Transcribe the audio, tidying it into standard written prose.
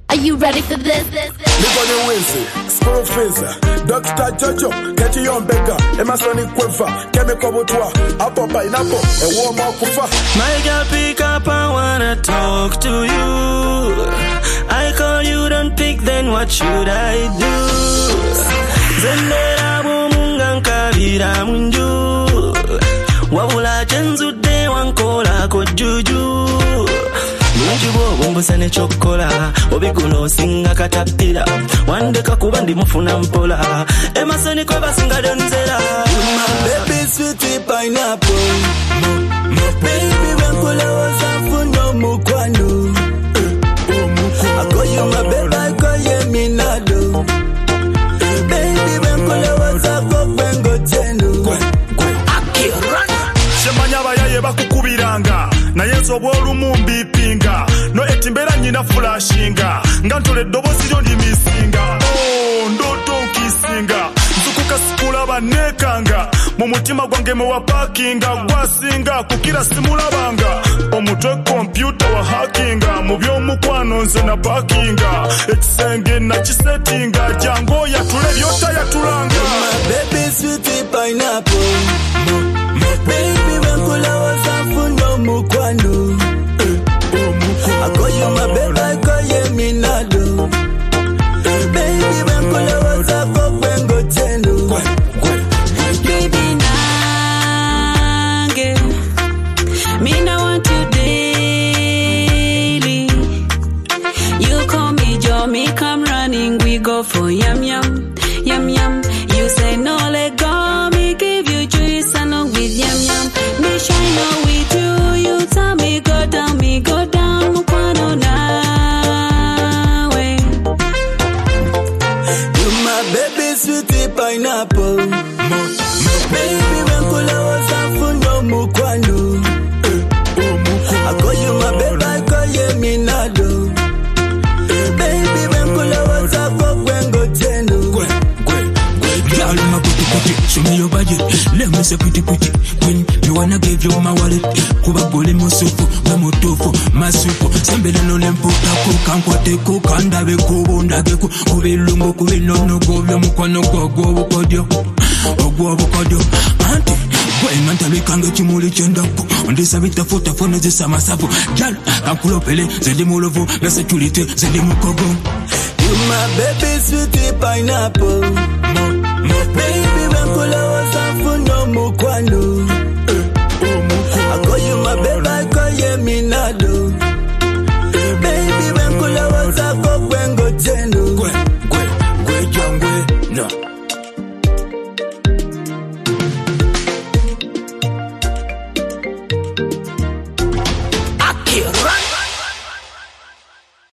Are you ready for this? Live on your wings, school face, Dr. Jojo, get you on beggar, Emasonic Quiver, chemical butwa, apple pineapple, a warm up kufa. My girl, pick up, I wanna talk to you. I call you, don't pick, then what should I do? Zendera bumunga nkabira munju, wabula chenzu de wankola kojuju. Munjubo bumbusane chokola, obiguno singa katapira, wandeka kuba ndi mufuna mpola, Emasoni kweba singa donzela. My baby sweetie pineapple, baby wankola wasafuno mukwano. I call you my baby, I call you Minado. Baby wankola wasako bengo tenu. Shemanya bayaye bakukubiranga na yezo bwolumumbi pinga no etimbera nyina flashinga ngantole dobozi lyo ndi misinga ndoto kisinga nzukuka sikula banekanga mu mutima gwange mu wapakinga gwasinga kukira simulabanga omutwe computer wa hackinga mu byomukwano nze na parkinga ekisenge na kisetinga jango ya tule byota ya tulanga. My baby sweetie pineapple, baby wankola wasafuno mukwano. I call you my baby, I call you Minado. Baby wankola wasako bengo tenu. Baby nange, me now want you daily. You call me Joe, me come running, we go for yum yum, yum yum. You say no, let go, me give you juice and no with yum yum. Me shine on with you, you tell me go down, mukwano nawe. You my baby sweetie pineapple, baby wankola wasafuno mukwano. I call you my baby, I call you Minado. Baby wankola wasako bengo tenu. Girl, my booty, show me your body. Let me say pretty. When you wanna give you my wallet, kuba gole musupu, mamutofu, masupu. Sembele no lemputa kukankwate kukanda beko ndageko kubilungu kubinono govya mukwano gwo kodio. Ogwo kodio. Anti Gwenganta bikange chimuli chendako ndisa bitafuta fone zisa masafu. Girl, kankulopele zedi mulovu, bese tulite zedi mukogo. You my baby sweetie pineapple, baby wankola wasafuno mukwano.